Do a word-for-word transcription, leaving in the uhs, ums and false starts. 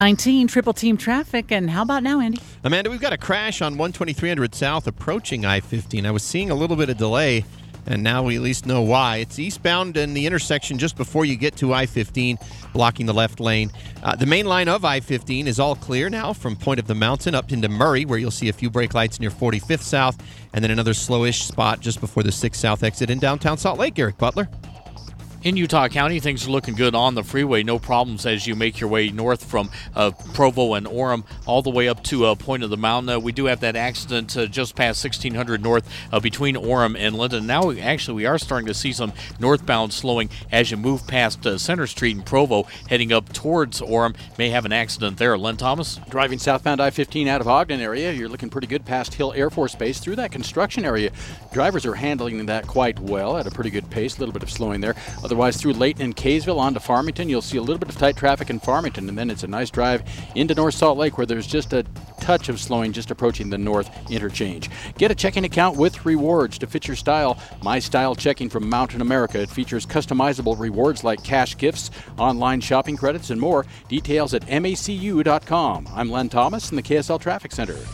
nineteen Triple Team traffic, and how about now, Andy? Amanda, we've got a crash on one twenty-three hundred South approaching I fifteen. I was seeing a little bit of delay, and now we at least know why. It's eastbound in the intersection just before you get to I fifteen, blocking the left lane. Uh, the main line of I fifteen is all clear now from Point of the Mountain up into Murray, where you'll see a few brake lights near forty-fifth South, and then another slowish spot just before the sixth South exit in downtown Salt Lake. Eric Butler. In Utah County, things are looking good on the freeway. No problems as you make your way north from uh, Provo and Orem all the way up to uh, Point of the Mountain. Uh, we do have that accident uh, just past sixteen hundred north uh, between Orem and Linden. Now, we, actually, we are starting to see some northbound slowing as you move past uh, Center Street in Provo, heading up towards Orem. May have an accident there. Len Thomas? Driving southbound I fifteen out of Ogden area, you're looking pretty good past Hill Air Force Base. Through that construction area, drivers are handling that quite well at a pretty good pace. A little bit of slowing there. Otherwise, through Layton and Kaysville on to Farmington, you'll see a little bit of tight traffic in Farmington, and then it's a nice drive into North Salt Lake where there's just a touch of slowing just approaching the north interchange. Get a checking account with rewards to fit your style. My Style Checking from Mountain America. It features customizable rewards like cash gifts, online shopping credits, and more. Details at macu dot com. I'm Len Thomas in the K S L Traffic Center.